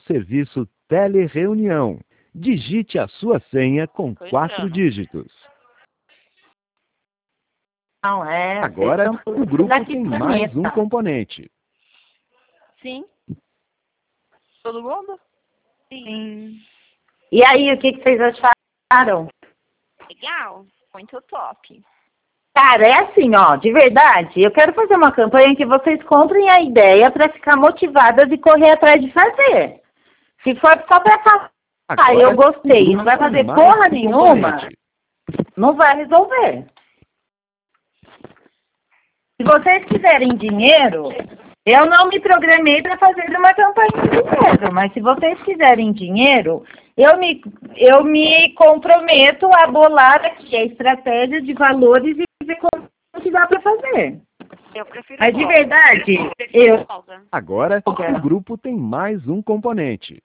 serviço Telereunião. Digite a sua senha com Tô 4 entrando. dígitos. Não, Agora, vocês são o grupo daqui tem do mais um planeta. componente. Sim. Todo mundo? Sim. E aí, o que vocês acharam? Legal. Muito top. Cara, é assim, ó, de verdade, eu quero fazer uma campanha que vocês comprem a ideia para ficar motivadas e correr atrás de fazer. Se for só para falar, Agora, eu o gostei, grupo não vai tem fazer mais porra um nenhuma, componente. não vai resolver. Se vocês quiserem dinheiro, eu não me programei para fazer uma campanha de dinheiro, mas se vocês quiserem dinheiro, eu me comprometo a bolar aqui a estratégia de valores e ver como que dá para fazer. Eu prefiro Mas de folga. verdade, Prefiro folga. Agora, o grupo tem mais um componente.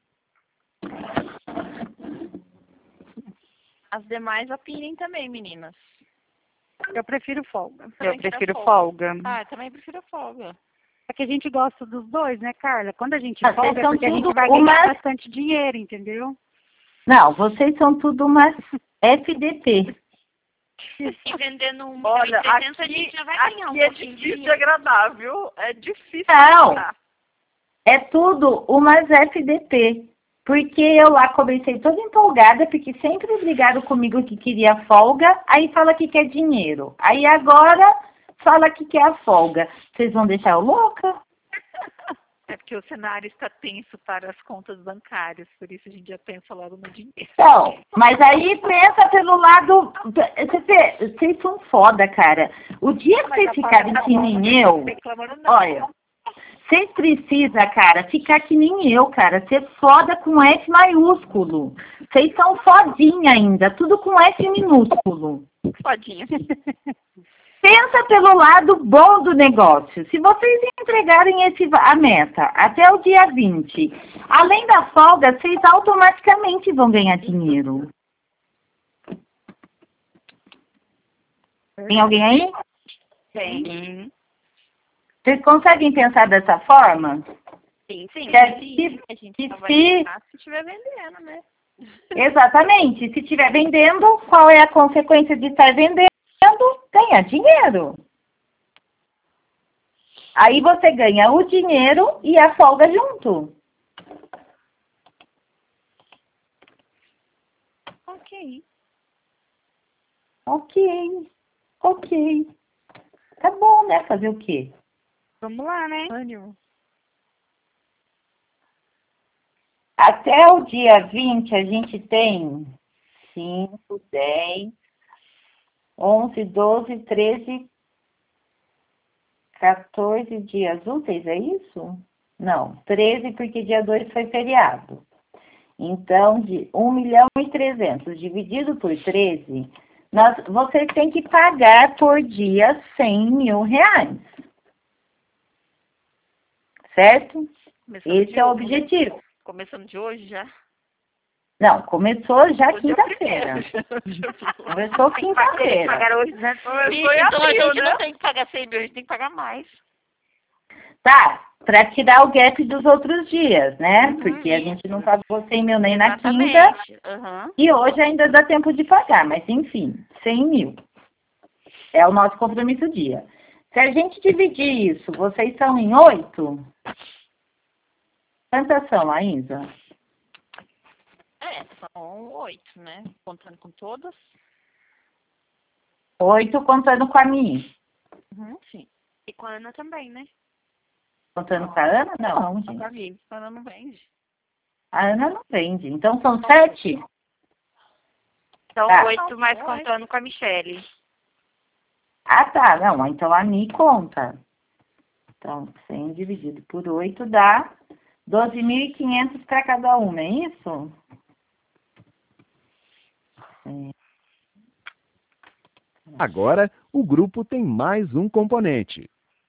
As demais opinem também, meninas. Eu prefiro folga. Também Eu prefiro quero folga. Ah, eu também prefiro folga. É que a gente gosta dos dois, né, Carla? Quando a gente Ah, folga, vocês é são porque a gente tudo vai ganhar umas- bastante dinheiro, entendeu? não, vocês são tudo umas FDP. E vendendo um Olha, 1.300 a aqui, gente já vai ganhar um aqui é pouquinho de difícil de dinheiro. agradar, viu? É difícil de Não. agradar. É tudo umas FDP. Porque eu lá comecei toda empolgada, porque sempre brigaram comigo que queria folga, aí fala que quer dinheiro. Aí agora fala que quer a folga. Vocês vão deixar eu louca? É porque o cenário está tenso para as contas bancárias, por isso a gente já pensa logo no dinheiro. Então, mas aí pensa pelo lado... Vocês são foda, cara. O dia que vocês ficarem que nem eu... Olha... Vocês precisam, cara, ficar que nem eu, cara. Ser foda com F maiúsculo. Vocês são fodinha ainda. Tudo com F minúsculo. Fodinha. Pensa pelo lado bom do negócio. Se vocês entregarem a meta até o dia 20, além da folga, vocês automaticamente vão ganhar dinheiro. Tem alguém aí? Tem. Vocês conseguem pensar dessa forma? Sim, sim. Que a A gente que só vai se- ganhar se estiver vendendo, né? Exatamente. Se estiver vendendo, qual é a consequência de estar vendendo? Ganhar dinheiro. Aí você ganha o dinheiro e a folga junto. Ok. Ok. Tá bom, né? Fazer o quê? Vamos lá, né? Ânimo. Até o dia 20 a gente tem 5, 10, 11, 12, 13, 14 dias úteis, é isso? Não, 13 porque dia 2 foi feriado. Então, de 1.300.000 dividido por 13, vocês têm que pagar por dia R$100.000. Certo? Começando Esse de é o hoje, né? objetivo. Começando de hoje já. Não, começou já Hoje é o quinta-feira. primeiro. Começou quinta-feira. Pagar hoje, né? Começou em Então a abril, gente né? não tem que pagar 100 mil, a gente tem que pagar mais. Tá, para tirar o gap dos outros dias, né? Uhum, Porque a isso. gente não pagou 100.000 nem na quinta. Exatamente. Aham. E hoje ainda dá tempo de pagar, mas enfim, 100.000. É o nosso compromisso dia. Se a gente dividir isso, vocês são em 8? Quantas são, Aísa? É, são 8, né? Contando com todas. 8 contando com a minha. Uhum, sim. E com a Ana também, né? Contando com a Ana? Não, Só gente. com a Vivi, a Ana não vende. A Ana não vende. Então são 7? Então Tá. 8 mais contando com a Michelle. Ah, tá. Não, então a Mi conta. Então, 100 dividido por 8 dá 12.500 para cada uma, é isso? Agora, o grupo tem mais um componente.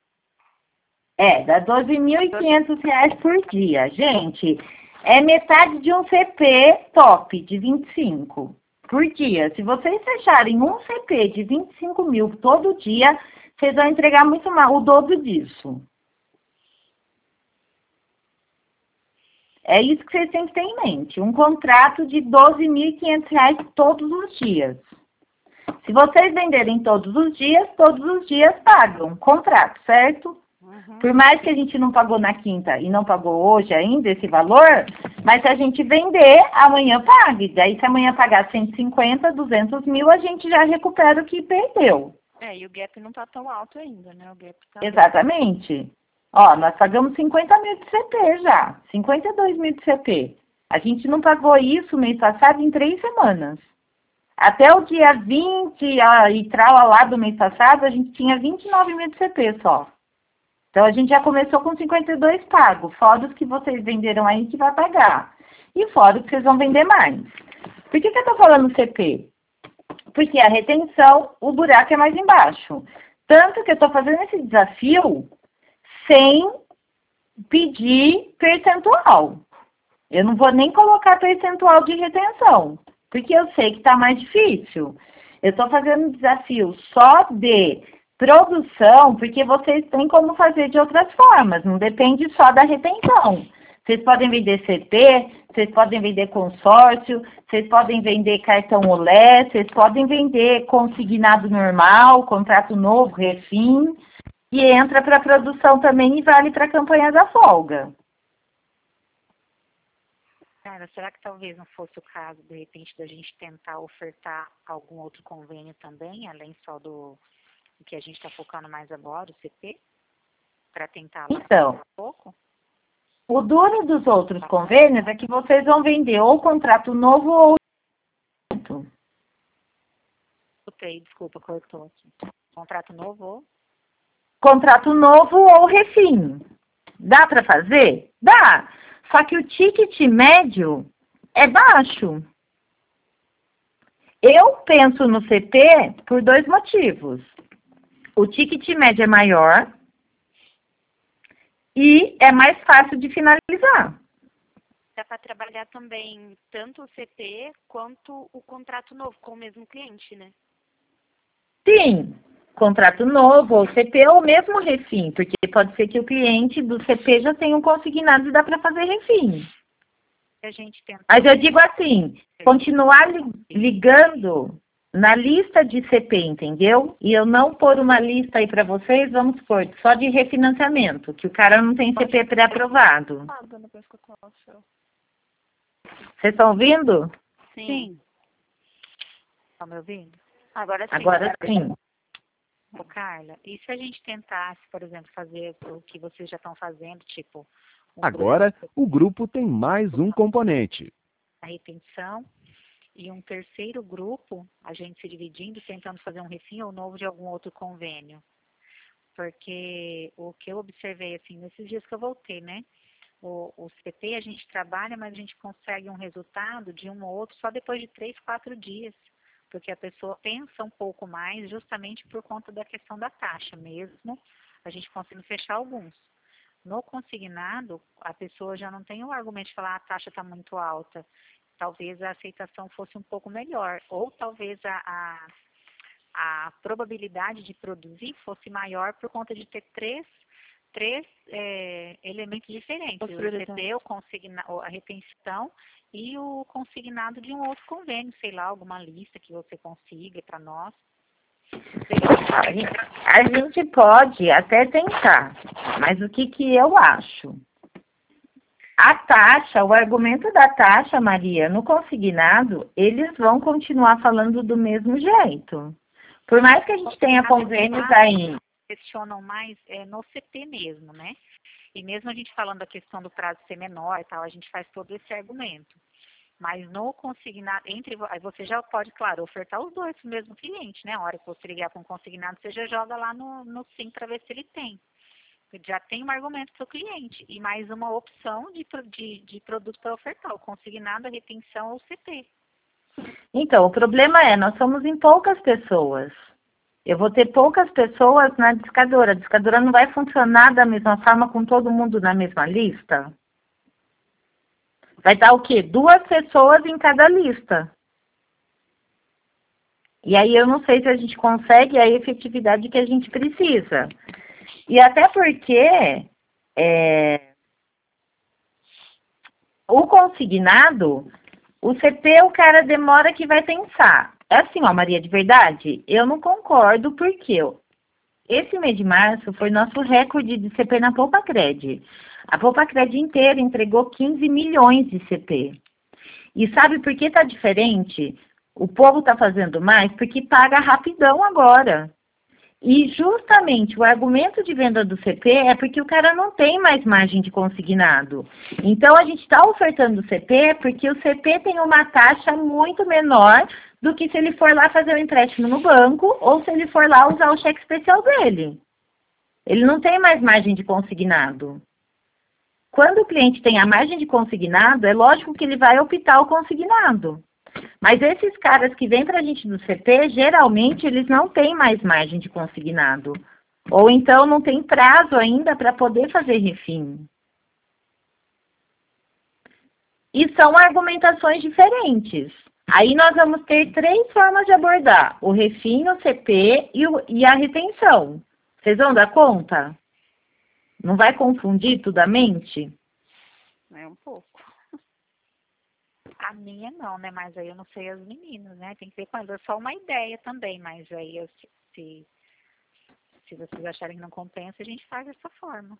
Dá R$12.500 por dia. Gente, é metade de um CP top de 25 por dia. Se vocês fecharem um CP de 25 mil todo dia, vocês vão entregar muito mais, o dobro disso. É isso que vocês têm que ter em mente. Um contrato de R$ 12.500 todos os dias. Se vocês venderem todos os dias pagam. Contrato, certo? Por mais que a gente não pagou na quinta e não pagou hoje ainda esse valor, mas se a gente vender, amanhã pague. Daí se amanhã pagar 150, 200 mil, a gente já recupera o que perdeu. E o gap não tá tão alto ainda, né? O gap tá... Exatamente. Ó, nós pagamos 50 mil de CP já. 52 mil de CP. A gente não pagou isso mês passado em 3 semanas. Até o dia 20 e lá do mês passado, a gente tinha 29 mil de CP só. Então, a gente já começou com 52 pagos, fora os que vocês venderam aí que vai pagar. E fora os que vocês vão vender mais. Por que eu tô falando CP? Porque a retenção, o buraco é mais embaixo. Tanto que eu tô fazendo esse desafio sem pedir percentual. Eu não vou nem colocar percentual de retenção, porque eu sei que tá mais difícil. Eu tô fazendo um desafio só de produção, porque vocês têm como fazer de outras formas, não depende só da retenção. Vocês podem vender CP, vocês podem vender consórcio, vocês podem vender cartão olé, vocês podem vender consignado normal, contrato novo, refim, e entra para produção também e vale para a campanha da folga. Cara, será que talvez não fosse o caso, de repente, da gente tentar ofertar algum outro convênio também, além só do que a gente está focando mais agora, o CP, para tentar então, um pouco? O duro dos outros convênios é que vocês vão vender ou contrato novo ou... Desculpa, cortou aqui. Contrato novo ou? Contrato novo ou refim. Dá para fazer? Dá. Só que o ticket médio é baixo. Eu penso no CP por 2 motivos. O ticket médio é maior e é mais fácil de finalizar. Dá para trabalhar também tanto o CP quanto o contrato novo com o mesmo cliente, né? Sim, contrato novo ou CP ou mesmo refim, porque pode ser que o cliente do CP já tenha um consignado e dá para fazer refim. A gente tenta... Mas eu digo assim, continuar ligando na lista de CP, entendeu? E eu não pôr uma lista aí para vocês, vamos pôr só de refinanciamento, que o cara não tem CP pré-aprovado. Vocês estão ouvindo? Sim. Estão me ouvindo? Agora sim. Agora sim. Ô, Carla, e se a gente tentasse, por exemplo, fazer o que vocês já estão fazendo, tipo... Agora, o grupo tem mais um componente. A retenção e um terceiro grupo, a gente se dividindo, tentando fazer um refim ou novo de algum outro convênio. Porque o que eu observei, assim, nesses dias que eu voltei, né? O CP a gente trabalha, mas a gente consegue um resultado de um ou outro só depois de 3, 4 dias. Porque a pessoa pensa um pouco mais justamente por conta da questão da taxa mesmo, a gente consegue fechar alguns. No consignado, a pessoa já não tem o argumento de falar a taxa está muito alta. Talvez a aceitação fosse um pouco melhor, ou talvez a probabilidade de produzir fosse maior por conta de ter três elementos diferentes. O CP, a retenção e o consignado de um outro convênio, sei lá, alguma lista que você consiga para nós. A gente pode até tentar, mas o que eu acho? A taxa, o argumento da taxa, Maria, no consignado, eles vão continuar falando do mesmo jeito. Por mais que a gente tenha convênios aí. Questionam mais no CP mesmo, né? E mesmo a gente falando da questão do prazo ser menor e tal, a gente faz todo esse argumento. Mas no consignado, aí você já pode, claro, ofertar os dois para o mesmo cliente, né? A hora que você ligar para um consignado, você já joga lá no SIM para ver se ele tem. Já tem um argumento para o cliente e mais uma opção de produto para ofertar, o consignado, a retenção ou o CP. Então, o problema é, nós somos em poucas pessoas. Eu vou ter poucas pessoas na discadora. A discadora não vai funcionar da mesma forma com todo mundo na mesma lista? Vai dar o quê? 2 pessoas em cada lista. E aí eu não sei se a gente consegue a efetividade que a gente precisa. E até porque o consignado, o CP o cara demora que vai pensar. É assim, ó, Maria, de verdade, eu não concordo porque esse mês de março foi nosso recorde de CP na Poupacred. A Poupacred inteira entregou 15 milhões de CP. E sabe por que tá diferente? O povo tá fazendo mais porque paga rapidão agora. E justamente o argumento de venda do CP é porque o cara não tem mais margem de consignado. Então a gente está ofertando o CP porque o CP tem uma taxa muito menor do que se ele for lá fazer o empréstimo no banco ou se ele for lá usar o cheque especial dele. Ele não tem mais margem de consignado. Quando o cliente tem a margem de consignado, é lógico que ele vai optar o consignado. Mas esses caras que vêm para a gente do CP, geralmente eles não têm mais margem de consignado. Ou então não tem prazo ainda para poder fazer refim. E são argumentações diferentes. Aí nós vamos ter 3 formas de abordar: o refim, o CP e a retenção. Vocês vão dar conta? Não vai confundir tudo a mente? É um pouco. A minha não, né? Mas aí eu não sei as meninas, né? Tem que ver com elas. É só uma ideia também, mas aí se vocês acharem que não compensa, a gente faz dessa forma.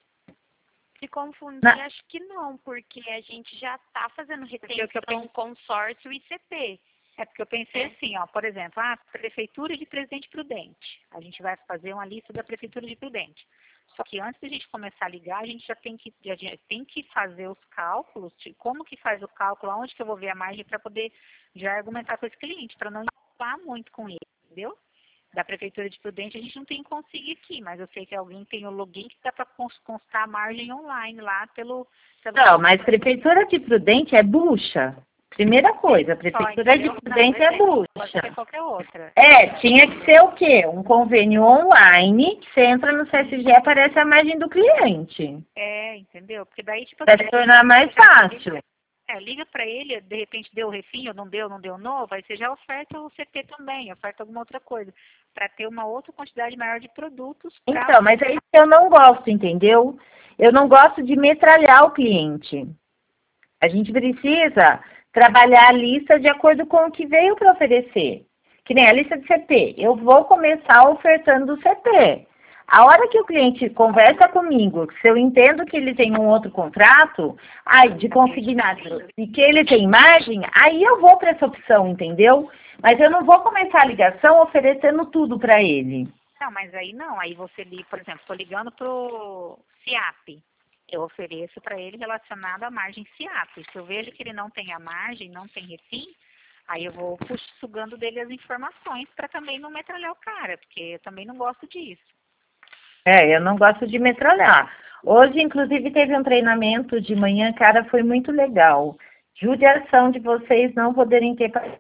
Se confundir, acho que não, porque a gente já está fazendo retenção, consórcio e CP. É porque eu pensei assim, ó, por exemplo, a Prefeitura de Presidente Prudente. A gente vai fazer uma lista da Prefeitura de Prudente. Só que antes da gente começar a ligar, a gente já tem que fazer os cálculos, de como que faz o cálculo, aonde que eu vou ver a margem para poder já argumentar com esse cliente, para não falar muito com ele, entendeu? Da Prefeitura de Prudente a gente não tem consigo aqui, mas eu sei que alguém tem o login que dá para constar a margem online lá pelo... Não, mas Prefeitura de Prudente é bucha. Primeira coisa, a Prefeitura de Prudente é bucha. Pode ser qualquer outra. Tinha que ser o quê? Um convênio online, que você entra no CSG e aparece a margem do cliente. Entendeu? Porque daí, tipo... Para se tornar mais fácil. Liga para ele, de repente deu o refim, ou não deu novo, aí você já oferta o CP também, oferta alguma outra coisa, para ter uma outra quantidade maior de produtos. Então, mas é isso que eu não gosto, entendeu? Eu não gosto de metralhar o cliente. A gente precisa trabalhar a lista de acordo com o que veio para oferecer. Que nem a lista de CP. Eu vou começar ofertando o CP. A hora que o cliente conversa comigo, se eu entendo que ele tem um outro contrato, de consignado, e que ele tem margem, aí eu vou para essa opção, entendeu? Mas eu não vou começar a ligação oferecendo tudo para ele. Não, mas aí não. Aí você liga, por exemplo, estou ligando para o CIAP. Eu ofereço para ele relacionado à margem CIAP. Se eu vejo que ele não tem a margem, não tem refim, aí eu vou sugando dele as informações para também não metralhar o cara, porque eu também não gosto disso. Eu não gosto de metralhar. Hoje, inclusive, teve um treinamento de manhã, cara, foi muito legal. Judiação de vocês não poderem ter participado.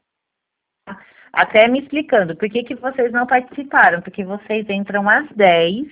Até me explicando por que vocês não participaram, porque vocês entram às 10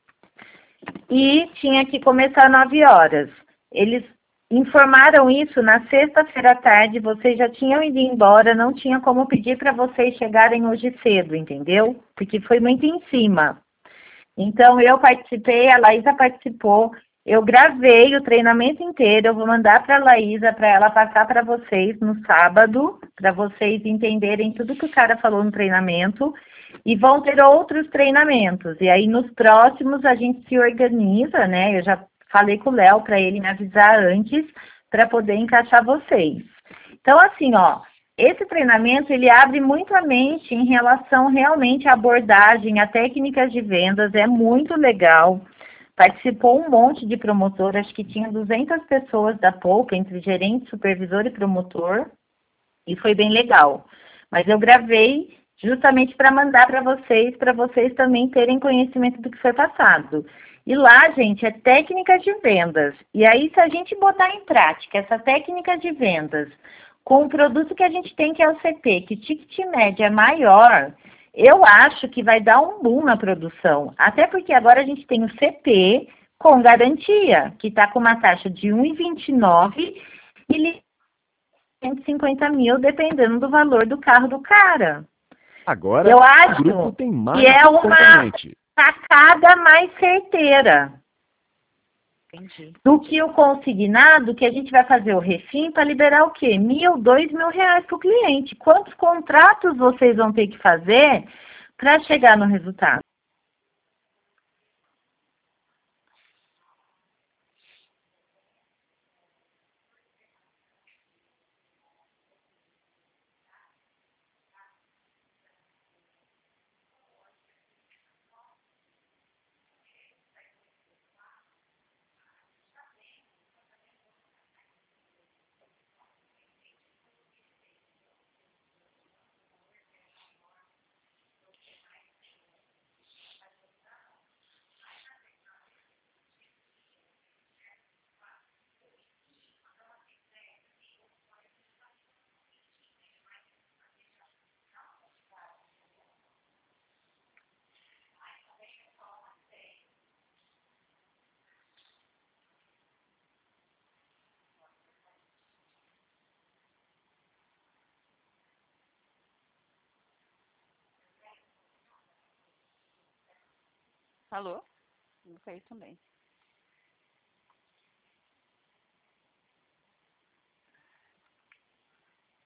e tinha que começar às 9 horas. Eles informaram isso na sexta-feira à tarde, vocês já tinham ido embora, não tinha como pedir para vocês chegarem hoje cedo, entendeu? Porque foi muito em cima. Então, eu participei, a Laísa participou, eu gravei o treinamento inteiro, eu vou mandar para a Laísa, para ela passar para vocês no sábado, para vocês entenderem tudo que o cara falou no treinamento, e vão ter outros treinamentos. E aí, nos próximos, a gente se organiza, né? Eu já falei com o Léo para ele me avisar antes, para poder encaixar vocês. Então, assim, ó, esse treinamento, ele abre muito a mente em relação realmente à abordagem, a técnicas de vendas, é muito legal. Participou um monte de promotor, acho que tinha 200 pessoas da Poupa, entre gerente, supervisor e promotor, e foi bem legal. Mas eu gravei justamente para mandar para vocês também terem conhecimento do que foi passado. E lá, gente, é técnicas de vendas. E aí, se a gente botar em prática essa técnica de vendas com o produto que a gente tem, que é o CP, que ticket média é maior, eu acho que vai dar um boom na produção. Até porque agora a gente tem o CP com garantia, que está com uma taxa de 1,29 e 150 mil, dependendo do valor do carro do cara. Agora, eu acho o grupo tem mais que é uma componente. sacada mais certeira. Entendi. do que o consignado, que a gente vai fazer o refim para liberar o quê? R$1.000, R$2.000 para o cliente. Quantos contratos vocês vão ter que fazer para chegar no resultado? Alô? Não sei também.